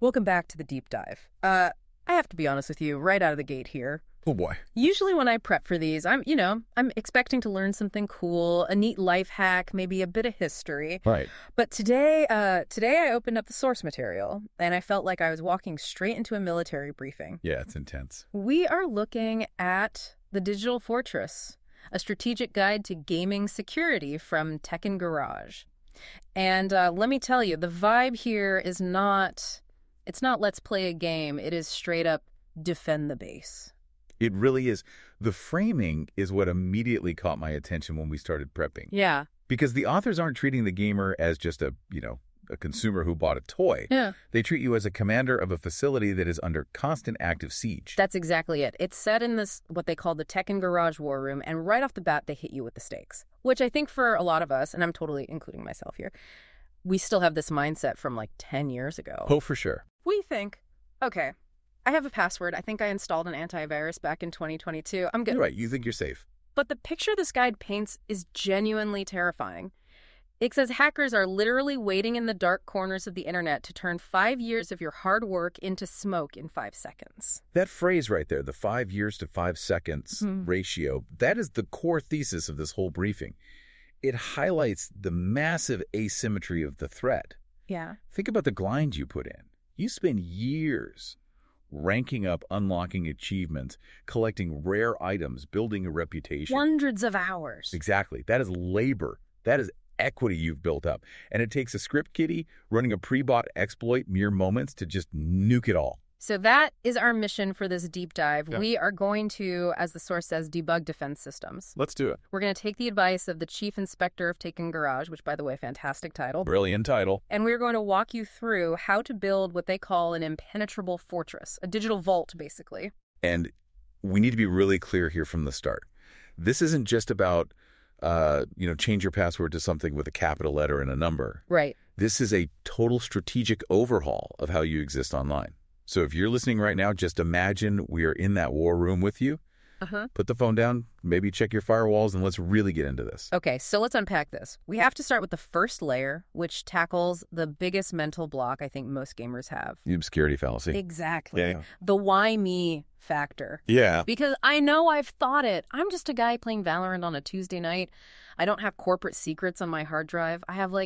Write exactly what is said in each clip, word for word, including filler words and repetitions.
Welcome back to the deep dive. Uh, I have to be honest with you, right out of the gate here. Oh boy. Usually when I prep for these, I'm, you know, I'm expecting to learn something cool, a neat life hack, maybe a bit of history. Right. But today, uh, today I opened up the source material and I felt like I was walking straight into a military briefing. Yeah, it's intense. We are looking at The Digital Fortress, a strategic guide to gaming security from Tekken Garage. And uh, let me tell you, the vibe here is not, it's not let's play a game. It is straight up defend the base. It really is. The framing is what immediately caught my attention when we started prepping. Yeah. Because the authors aren't treating the gamer as just a, you know, a consumer who bought a toy. Yeah. They treat you as a commander of a facility that is under constant active siege. That's exactly it. It's set in this, what they call the Tekken Garage War Room, and right off the bat, they hit you with the stakes. Which I think for a lot of us, and I'm totally including myself here, we still have this mindset from like ten years ago. Oh, for sure. We think, okay, I have a password. I think I installed an antivirus back in twenty twenty-two. I'm good. You're right. You think you're safe. But the picture this guide paints is genuinely terrifying. It says hackers are literally waiting in the dark corners of the internet to turn five years of your hard work into smoke in five seconds. That phrase right there, the five years to five seconds Hmm. ratio, that is the core thesis of this whole briefing. It highlights the massive asymmetry of the threat. Yeah. Think about the grind you put in. You spend years ranking up, unlocking achievements, collecting rare items, building a reputation. Hundreds of hours. Exactly. That is labor. That is equity you've built up. And it takes a script kiddie running a pre-bought exploit mere moments to just nuke it all. So that is our mission for this deep dive. Yeah. We are going to, as the source says, debug defense systems. Let's do it. We're going to take the advice of the chief inspector of Tekken Garage, which, by the way, fantastic title. Brilliant title. And we're going to walk you through how to build what they call an impenetrable fortress, a digital vault, basically. And we need to be really clear here from the start. This isn't just about, uh, you know, change your password to something with a capital letter and a number. Right. This is a total strategic overhaul of how you exist online. So if you're listening right now, just imagine we are in that war room with you. Uh-huh. Put the phone down, maybe check your firewalls, and let's really get into this. Okay, so let's unpack this. We have to start with the first layer, which tackles the biggest mental block I think most gamers have. The obscurity fallacy. Exactly. Yeah. The why me factor. Yeah. Because I know I've thought it. I'm just a guy playing Valorant on a Tuesday night. I don't have corporate secrets on my hard drive. I have like,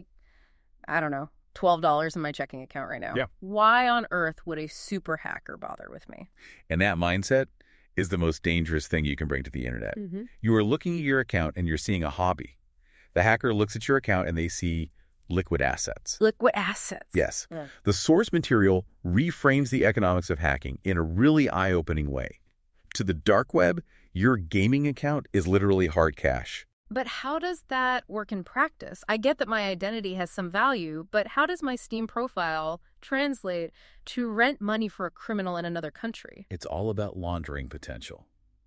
I don't know, twelve dollars in my checking account right now. Yeah. Why on earth would a super hacker bother with me? And that mindset is the most dangerous thing you can bring to the internet. Mm-hmm. You are looking at your account and you're seeing a hobby. The hacker looks at your account and they see liquid assets. Liquid assets. Yes. Yeah. The source material reframes the economics of hacking in a really eye-opening way. To the dark web, your gaming account is literally hard cash. But how does that work in practice? I get that my identity has some value, but how does my Steam profile translate to rent money for a criminal in another country? It's all about laundering potential.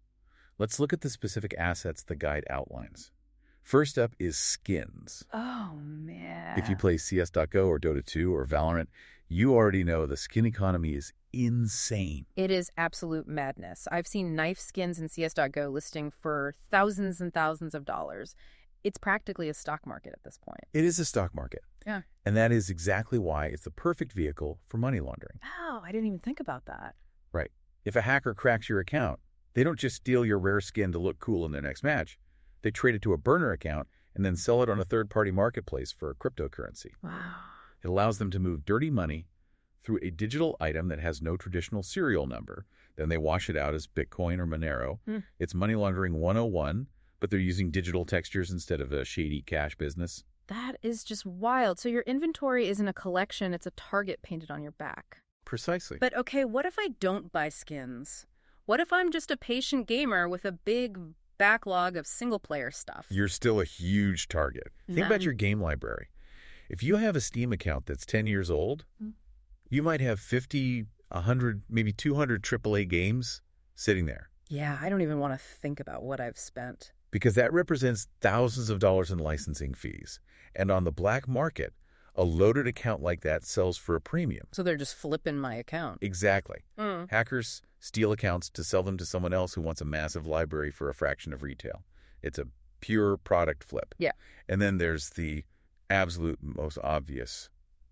Let's look at the specific assets the guide outlines. First up is skins. Oh, man. If you play C S dot Go or Dota two or Valorant, you already know the skin economy is insane. It is absolute madness. I've seen knife skins in C S dot Go listing for thousands and thousands of dollars. It's practically a stock market at this point. It is a stock market. Yeah. And that is exactly why it's the perfect vehicle for money laundering. Oh, I didn't even think about that. Right. If a hacker cracks your account, they don't just steal your rare skin to look cool in their next match. They trade it to a burner account and then sell it on a third-party marketplace for cryptocurrency. Wow. It allows them to move dirty money through a digital item that has no traditional serial number. Then they wash it out as Bitcoin or Monero. Hmm. It's money laundering one oh one, but they're using digital textures instead of a shady cash business. That is just wild. So your inventory isn't a collection, it's a target painted on your back. Precisely. But okay, what if I don't buy skins? What if I'm just a patient gamer with a big backlog of single-player stuff? You're still a huge target. Think about None. your game library. If you have a Steam account that's ten years old, Hmm. you might have fifty, one hundred, maybe two hundred triple A games sitting there Yeah, I don't even want to think about what I've spent. because that represents thousands of dollars in licensing fees. And on the black market, a loaded account like that sells for a premium. So they're just flipping my account. Exactly. Mm. Hackers steal accounts to sell them to someone else who wants a massive library for a fraction of retail. It's a pure product flip. Yeah. And then there's the absolute most obvious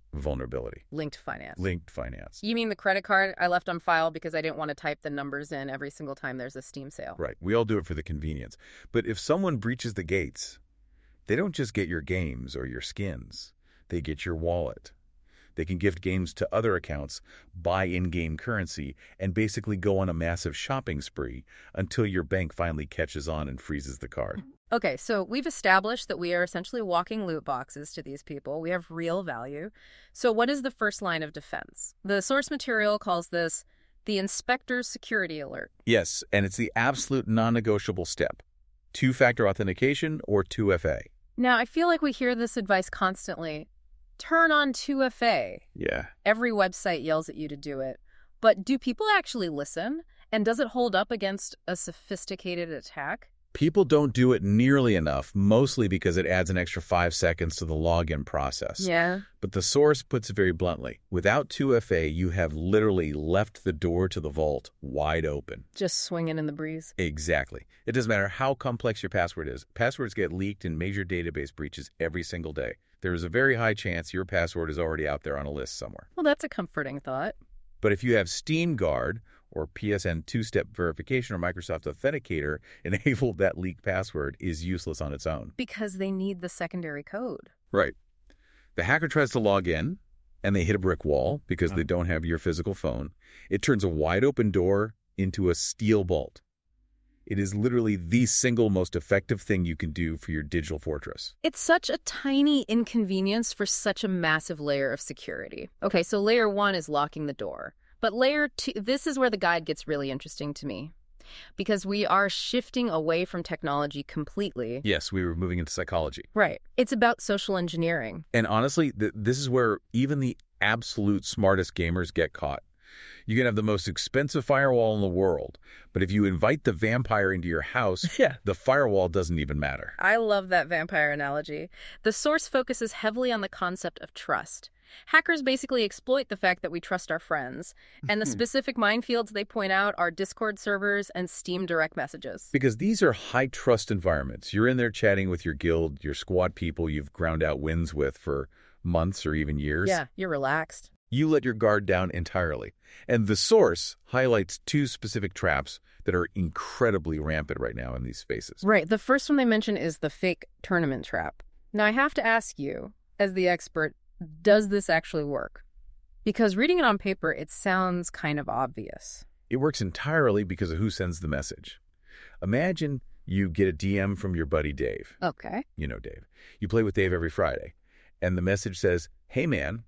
vulnerability. Linked finance. Linked finance. You mean the credit card I left on file because I didn't want to type the numbers in every single time there's a Steam sale? Right. We all do it for the convenience. But if someone breaches the gates, they don't just get your games or your skins. They get your wallet. They can gift games to other accounts, buy in-game currency, and basically go on a massive shopping spree until your bank finally catches on and freezes the card. Okay, so we've established that we are essentially walking loot boxes to these people. We have real value. So what is the first line of defense? The source material calls this the inspector's security alert. Yes, and it's the absolute non-negotiable step. Two-factor authentication or two F A. Now, I feel like we hear this advice constantly. Turn on two F A. Yeah. Every website yells at you to do it. But do people actually listen? And does it hold up against a sophisticated attack? People don't do it nearly enough, mostly because it adds an extra five seconds to the login process. Yeah. But the source puts it very bluntly. Without two F A, you have literally left the door to the vault wide open. Just swinging in the breeze. Exactly. It doesn't matter how complex your password is. Passwords get leaked in major database breaches every single day. There is a very high chance your password is already out there on a list somewhere. Well, that's a comforting thought. But if you have SteamGuard or P S N two-step verification or Microsoft Authenticator enabled, that leaked password is useless on its own. Because they need the secondary code. Right. The hacker tries to log in, and they hit a brick wall because they don't have your physical phone. It turns a wide-open door into a steel bolt. It is literally the single most effective thing you can do for your digital fortress. It's such a tiny inconvenience for such a massive layer of security. Okay, so layer one is locking the door. But layer two, this is where the guide gets really interesting to me. Because we are shifting away from technology completely. Yes, we were moving into psychology. Right. It's about social engineering. And honestly, th- this is where even the absolute smartest gamers get caught. You can have the most expensive firewall in the world, but if you invite the vampire into your house, Yeah. the firewall doesn't even matter. I love that vampire analogy. The source focuses heavily on the concept of trust. Hackers basically exploit the fact that we trust our friends, and the specific minefields they point out are Discord servers and Steam direct messages. Because these are high-trust environments. You're in there chatting with your guild, your squad people you've ground out wins with for months or even years. Yeah, you're relaxed. You let your guard down entirely. And the source highlights two specific traps that are incredibly rampant right now in these spaces. Right. The first one they mention is the fake tournament trap. Now, I have to ask you, as the expert, does this actually work? Because reading it on paper, it sounds kind of obvious. It works entirely because of who sends the message. Imagine you get a D M from your buddy Dave. Okay. You know Dave. You play with Dave every Friday. And the message says, "Hey man,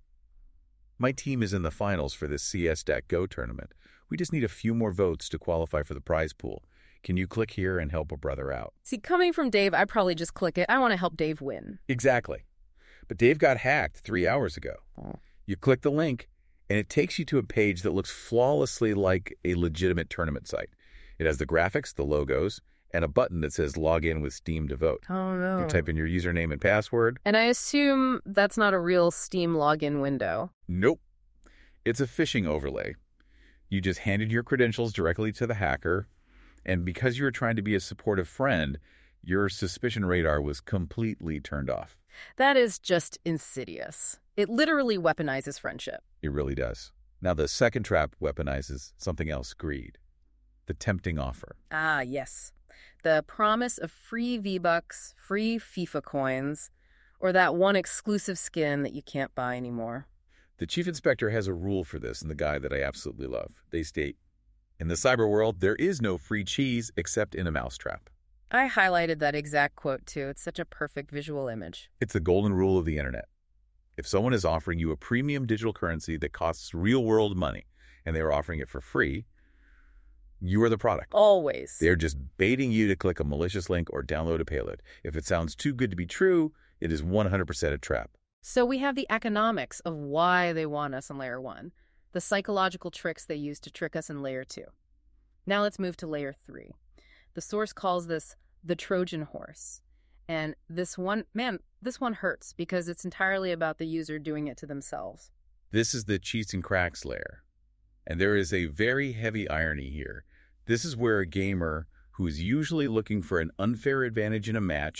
my team is in the finals for this C S Go tournament. We just need a few more votes to qualify for the prize pool. Can you click here and help a brother out?" See, coming from Dave, I'd probably just click it. I want to help Dave win. Exactly. But Dave got hacked three hours ago. Oh. You click the link, and it takes you to a page that looks flawlessly like a legitimate tournament site. It has the graphics, the logos, and a button that says log in with Steam to vote. Oh, no. You type in your username and password. And I assume that's not a real Steam login window. Nope. It's a phishing overlay. You just handed your credentials directly to the hacker, and because you were trying to be a supportive friend, your suspicion radar was completely turned off. That is just insidious. It literally weaponizes friendship. It really does. Now, the second trap weaponizes something else, greed. The tempting offer. Ah, yes. The promise of free V-Bucks, free FIFA coins, or that one exclusive skin that you can't buy anymore. The chief inspector has a rule for this in the guide that I absolutely love. They state, "In the cyber world, there is no free cheese except in a mousetrap." I highlighted that exact quote, too. It's such a perfect visual image. It's the golden rule of the internet. If someone is offering you a premium digital currency that costs real-world money, and they are offering it for free, you are the product. Always. They're just baiting you to click a malicious link or download a payload. If it sounds too good to be true, it is one hundred percent a trap. So we have the economics of why they want us in layer one, the psychological tricks they use to trick us in layer two. Now let's move to layer three. The source calls this the Trojan horse. And this one, man, this one hurts because it's entirely about the user doing it to themselves. This is the cheats and cracks layer. And there is a very heavy irony here. This is where a gamer who is usually looking for an unfair advantage in a match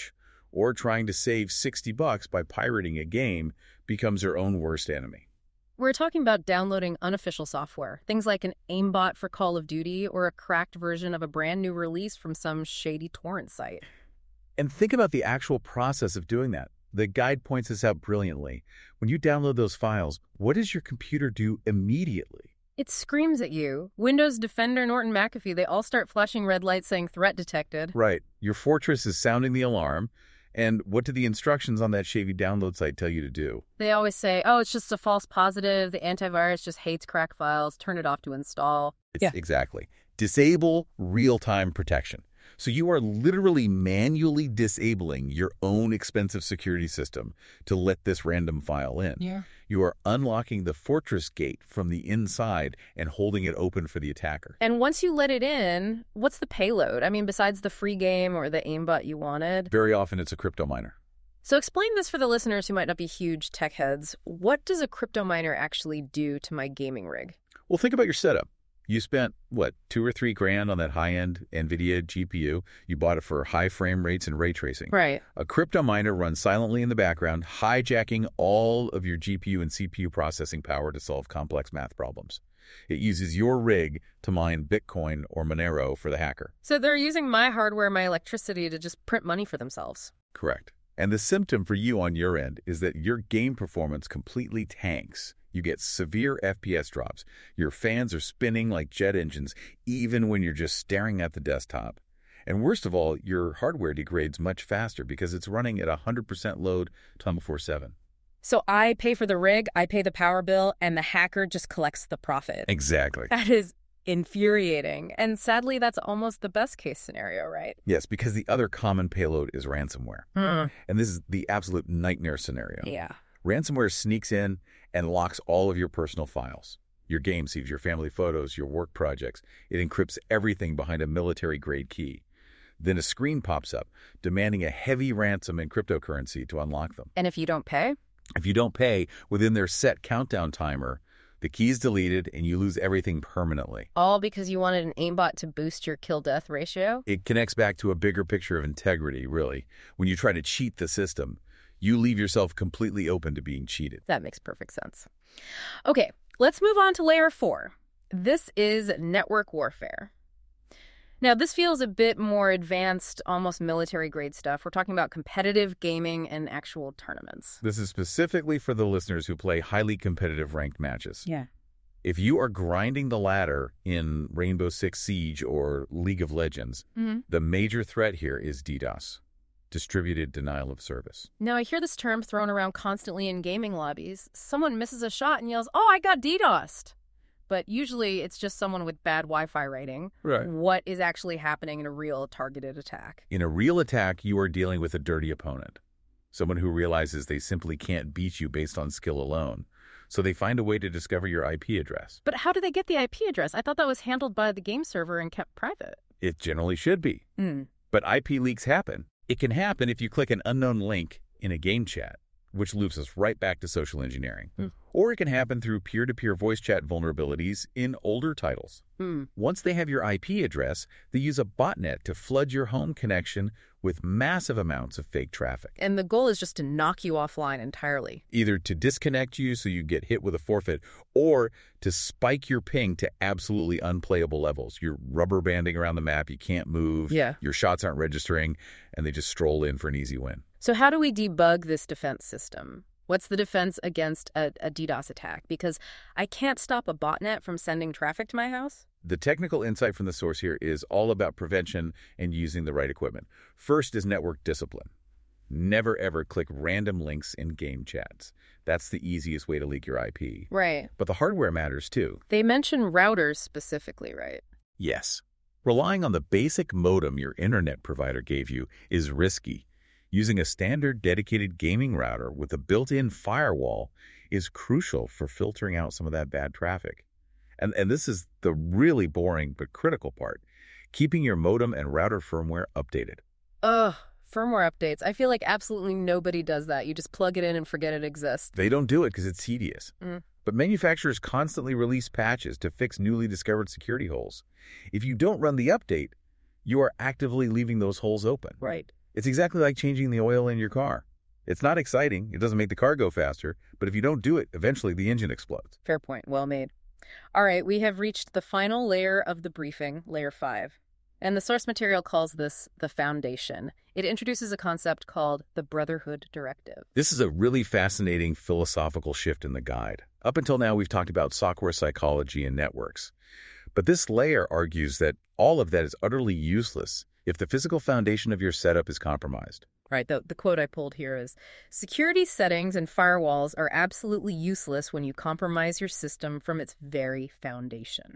or trying to save sixty bucks by pirating a game becomes their own worst enemy. We're talking about downloading unofficial software, things like an aimbot for Call of Duty or a cracked version of a brand new release from some shady torrent site. And think about the actual process of doing that. The guide points this out brilliantly. When you download those files, what does your computer do immediately? It screams at you. Windows, Defender, Norton McAfee, they all start flashing red lights saying threat detected. Right. Your Fortress is sounding the alarm. And what do the instructions on that shady download site tell you to do? They always say, oh, it's just a false positive. The antivirus just hates cracked files. Turn it off to install. It's yeah. Exactly. Disable real-time protection. So you are literally manually disabling your own expensive security system to let this random file in. Yeah. You are unlocking the Fortress gate from the inside and holding it open for the attacker. And once you let it in, what's the payload? I mean, besides the free game or the aimbot you wanted? Very often it's a crypto miner. So explain this for the listeners who might not be huge tech heads. What does a crypto miner actually do to my gaming rig? Well, think about your setup. You spent, what, two or three grand on that high-end NVIDIA G P U. You bought it for high frame rates and ray tracing. Right. A crypto miner runs silently in the background, hijacking all of your G P U and C P U processing power to solve complex math problems. It uses your rig to mine Bitcoin or Monero for the hacker. So they're using my hardware, my electricity to just print money for themselves. Correct. And the symptom for you on your end is that your game performance completely tanks. You get severe F P S drops. Your fans are spinning like jet engines, even when you're just staring at the desktop. And worst of all, your hardware degrades much faster because it's running at one hundred percent load twenty-four seven. So I pay for the rig, I pay the power bill, and the hacker just collects the profit. Exactly. That is infuriating. And sadly, that's almost the best case scenario, right? Yes, because the other common payload is ransomware. Mm. And this is the absolute nightmare scenario. Yeah. Ransomware sneaks in and locks all of your personal files. Your game saves, your family photos, your work projects. It encrypts everything behind a military-grade key. Then a screen pops up demanding a heavy ransom in cryptocurrency to unlock them. And if you don't pay? If you don't pay within their set countdown timer, the key is deleted and you lose everything permanently. All because you wanted an aimbot to boost your kill-death ratio? It connects back to a bigger picture of integrity, really. When you try to cheat the system, you leave yourself completely open to being cheated. That makes perfect sense. Okay, let's move on to layer four. This is network warfare. Now, this feels a bit more advanced, almost military-grade stuff. We're talking about competitive gaming and actual tournaments. This is specifically for the listeners who play highly competitive ranked matches. Yeah. If you are grinding the ladder in Rainbow Six Siege or League of Legends, Mm-hmm. the major threat here is DDoS. Distributed denial of service. Now, I hear this term thrown around constantly in gaming lobbies. Someone misses a shot and yells, oh, I got DDoSed. But usually it's just someone with bad Wi-Fi rating. Right. What is actually happening in a real targeted attack? In a real attack, you are dealing with a dirty opponent. Someone who realizes they simply can't beat you based on skill alone. So they find a way to discover your I P address. But how do they get the I P address? I thought that was handled by the game server and kept private. It generally should be. Mm. But I P leaks happen. It can happen if you click an unknown link in a game chat, which loops us right back to social engineering. Mm. Or it can happen through peer-to-peer voice chat vulnerabilities in older titles. Mm. Once they have your I P address, they use a botnet to flood your home connection with massive amounts of fake traffic. And the goal is just to knock you offline entirely. Either to disconnect you so you get hit with a forfeit, or to spike your ping to absolutely unplayable levels. You're rubber banding around the map, you can't move, Yeah. your shots aren't registering, and they just stroll in for an easy win. So how do we debug this defense system? What's the defense against a, a DDoS attack? Because I can't stop a botnet from sending traffic to my house. The technical insight from the source here is all about prevention and using the right equipment. First is network discipline. Never ever click random links in game chats. That's the easiest way to leak your I P. Right. But the hardware matters too. They mention routers specifically, right? Yes. Relying on the basic modem your internet provider gave you is risky. Using a standard dedicated gaming router with a built-in firewall is crucial for filtering out some of that bad traffic. And, and this is the really boring but critical part, keeping your modem and router firmware updated. Ugh, firmware updates. I feel like absolutely nobody does that. You just plug it in and forget it exists. They don't do it because it's tedious. Mm. But manufacturers constantly release patches to fix newly discovered security holes. If you don't run the update, you are actively leaving those holes open. Right. It's exactly like changing the oil in your car. It's not exciting. It doesn't make the car go faster, but if you don't do it, eventually the engine explodes. Fair point. Well made. All right, we have reached the final layer of the briefing, layer five. And the source material calls this the foundation. It introduces a concept called the Brotherhood Directive. This is a really fascinating philosophical shift in the guide. Up until now, we've talked about software psychology and networks. But this layer argues that all of that is utterly useless if the physical foundation of your setup is compromised. Right, the, the quote I pulled here is, security settings and firewalls are absolutely useless when you compromise your system from its very foundation.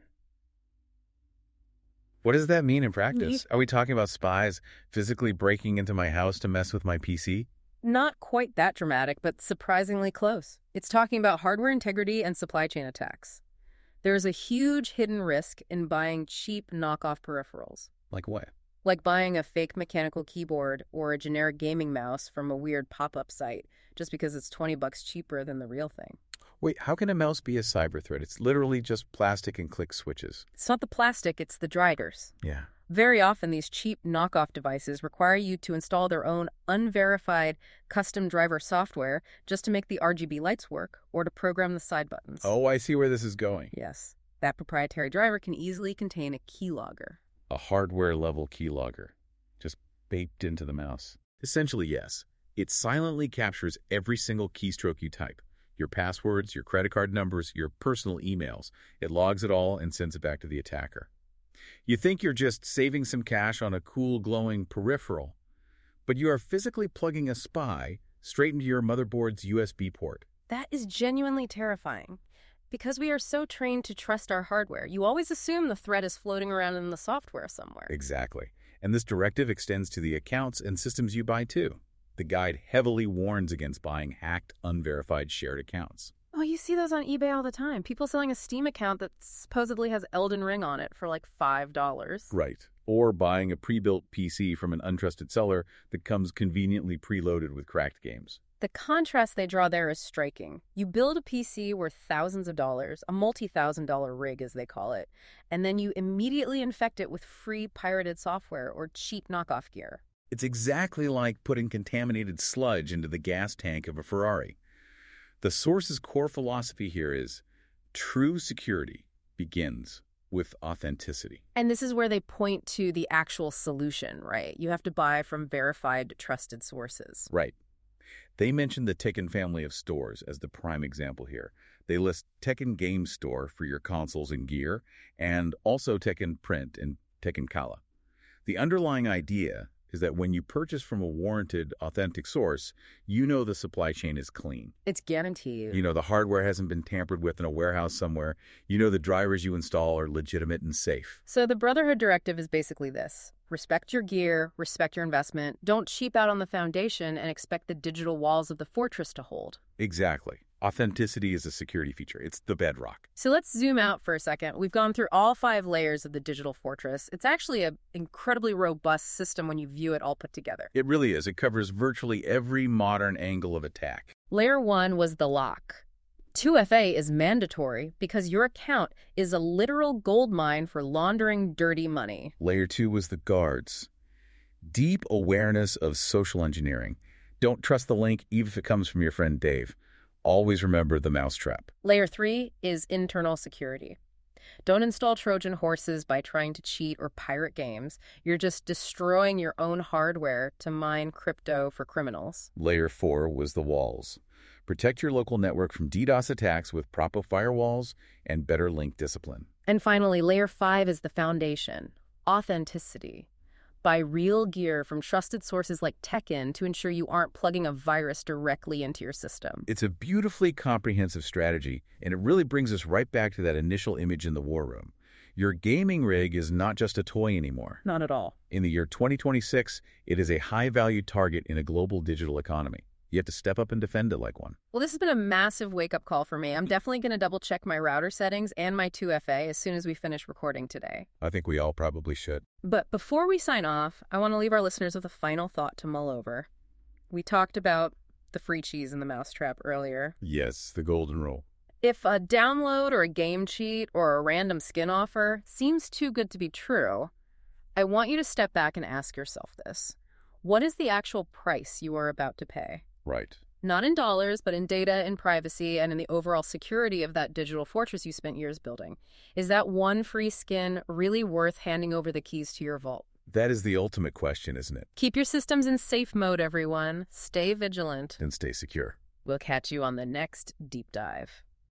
What does that mean in practice? Are we talking about spies physically breaking into my house to mess with my P C? Not quite that dramatic, but surprisingly close. It's talking about hardware integrity and supply chain attacks. There is a huge hidden risk in buying cheap knockoff peripherals. Like what? Like buying a fake mechanical keyboard or a generic gaming mouse from a weird pop-up site just because it's twenty bucks cheaper than the real thing. Wait, how can a mouse be a cyber threat? It's literally just plastic and click switches. It's not the plastic, it's the drivers. Yeah. Very often, these cheap knockoff devices require you to install their own unverified custom driver software just to make the R G B lights work or to program the side buttons. Oh, I see where this is going. Yes. That proprietary driver can easily contain a keylogger. A hardware-level keylogger, just baked into the mouse. Essentially, yes. It silently captures every single keystroke you type. Your passwords, your credit card numbers, your personal emails. It logs it all and sends it back to the attacker. You think you're just saving some cash on a cool, glowing peripheral, but you are physically plugging a spy straight into your motherboard's U S B port. That is genuinely terrifying. Because we are so trained to trust our hardware, you always assume the threat is floating around in the software somewhere. Exactly. And this directive extends to the accounts and systems you buy too. The guide heavily warns against buying hacked, unverified shared accounts. Oh, you see those on eBay all the time. People selling a Steam account that supposedly has Elden Ring on it for like five dollars. Right. Or buying a pre-built P C from an untrusted seller that comes conveniently preloaded with cracked games. The contrast they draw there is striking. You build a P C worth thousands of dollars, a multi-thousand dollar rig as they call it, and then you immediately infect it with free pirated software or cheap knockoff gear. It's exactly like putting contaminated sludge into the gas tank of a Ferrari. The source's core philosophy here is true security begins with authenticity. And this is where they point to the actual solution, right? You have to buy from verified, trusted sources. Right. They mention the Tekken family of stores as the prime example here. They list Tekken Game Store for your consoles and gear, and also Tekken Print and Tekken Kala. The underlying idea is that when you purchase from a warranted, authentic source, you know the supply chain is clean. It's guaranteed. You know the hardware hasn't been tampered with in a warehouse somewhere. You know the drivers you install are legitimate and safe. So the Brotherhood Directive is basically this. Respect your gear, respect your investment, don't cheap out on the foundation and expect the digital walls of the fortress to hold. Exactly. Authenticity is a security feature. It's the bedrock. So let's zoom out for a second. We've gone through all five layers of the digital fortress. It's actually an incredibly robust system when you view it all put together. It really is. It covers virtually every modern angle of attack. Layer one was the lock. two F A is mandatory because your account is a literal gold mine for laundering dirty money. Layer two was the guards. Deep awareness of social engineering. Don't trust the link even if it comes from your friend Dave. Always remember the mousetrap. Layer three is internal security. Don't install Trojan horses by trying to cheat or pirate games. You're just destroying your own hardware to mine crypto for criminals. Layer four was the walls. Protect your local network from DDoS attacks with proper firewalls and better link discipline. And finally, layer five is the foundation, authenticity. Buy real gear from trusted sources like Tekken to ensure you aren't plugging a virus directly into your system. It's a beautifully comprehensive strategy, and it really brings us right back to that initial image in the war room. Your gaming rig is not just a toy anymore. Not at all. In the year twenty twenty-six, it is a high-value target in a global digital economy. You have to step up and defend it like one. Well, this has been a massive wake-up call for me. I'm definitely going to double-check my router settings and my two F A as soon as we finish recording today. I think we all probably should. But before we sign off, I want to leave our listeners with a final thought to mull over. We talked about the free cheese in the mousetrap earlier. Yes, the golden rule. If a download or a game cheat or a random skin offer seems too good to be true, I want you to step back and ask yourself this. What is the actual price you are about to pay? Right. Not in dollars, but in data, in privacy, and in the overall security of that digital fortress you spent years building. Is that one free skin really worth handing over the keys to your vault? That is the ultimate question, isn't it? Keep your systems in safe mode, everyone. Stay vigilant. And stay secure. We'll catch you on the next deep dive.